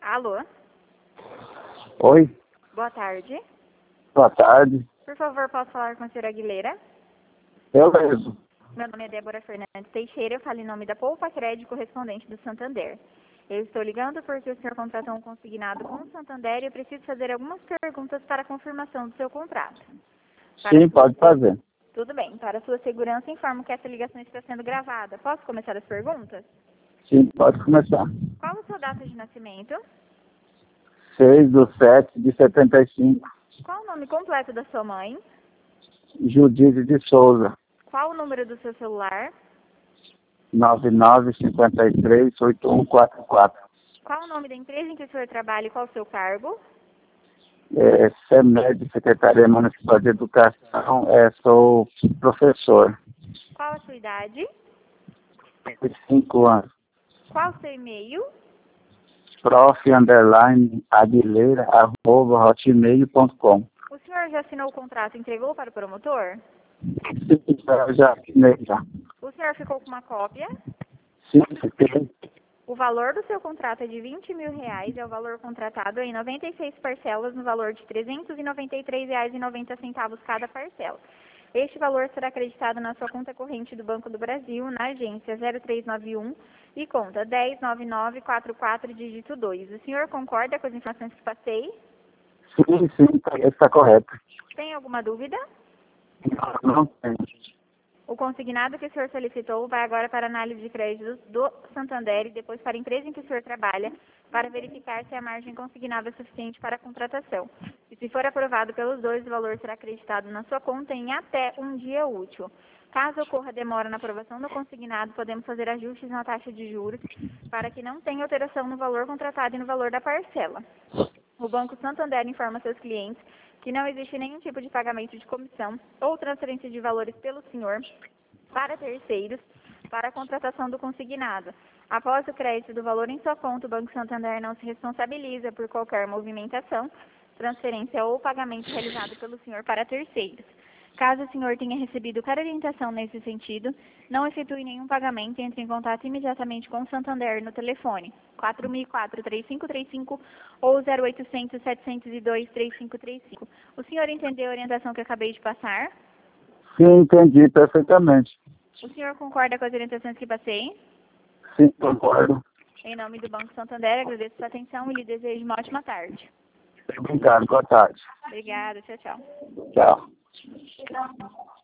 Alô? Oi, Boa tarde. boa tarde. Por favor, posso falar com a senhora Aguilera? Eu mesmo. Meu nome é Débora Fernandes Teixeira, eu falo em nome da Poupa Crédito correspondente do Santander. Eu estou ligando porque o senhor contratou um consignado com o Santander e eu preciso fazer algumas perguntas para a confirmação do seu contrato. Sim, pode fazer. Tudo bem. Para sua segurança, informo que essa ligação está sendo gravada. Posso começar as perguntas? Sim, pode começar. Qual a sua data de nascimento? 6/7/75. Qual o nome completo da sua mãe? Judite de Souza. Qual o número do seu celular? 9953-8144. Qual o nome da empresa em que o senhor trabalha e qual o seu cargo? CEMED, Secretaria Municipal de Educação. Sou professor. Qual a sua idade? 5 anos. Qual o seu e-mail? prof_aguilera@hotmail.com. O senhor já assinou o contrato e entregou para o promotor? Sim, já assinei já. O senhor ficou com uma cópia? Sim, fiquei. O valor do seu contrato é de R$ 20.000, é o valor contratado em 96 parcelas no valor de R$ 393,90 cada parcela. Este valor será acreditado na sua conta corrente do Banco do Brasil, na agência 0391 e conta 109944 dígito 2. O senhor concorda com as informações que passei? Sim, está correto. Tem alguma dúvida? Não tem. O consignado que o senhor solicitou vai agora para a análise de crédito do Santander e depois para a empresa em que o senhor trabalha para verificar se a margem consignada é suficiente para a contratação. E se for aprovado pelos dois, o valor será acreditado na sua conta em até um dia útil. Caso ocorra demora na aprovação do consignado, podemos fazer ajustes na taxa de juros para que não tenha alteração no valor contratado e no valor da parcela. O Banco Santander informa seus clientes que não existe nenhum tipo de pagamento de comissão ou transferência de valores pelo senhor para terceiros para a contratação do consignado. Após o crédito do valor em sua conta, o Banco Santander não se responsabiliza por qualquer movimentação, transferência ou pagamento realizado pelo senhor para terceiros. Caso o senhor tenha recebido qualquer orientação nesse sentido, não efetue nenhum pagamento e entre em contato imediatamente com o Santander no telefone 4004-3535 ou 0800-702-3535. O senhor entendeu a orientação que eu acabei de passar? Sim, entendi perfeitamente. O senhor concorda com as orientações que passei? Sim, concordo. Em nome do Banco Santander, agradeço sua atenção e lhe desejo uma ótima tarde. Obrigado, boa tarde. Obrigada, tchau, tchau. Tchau.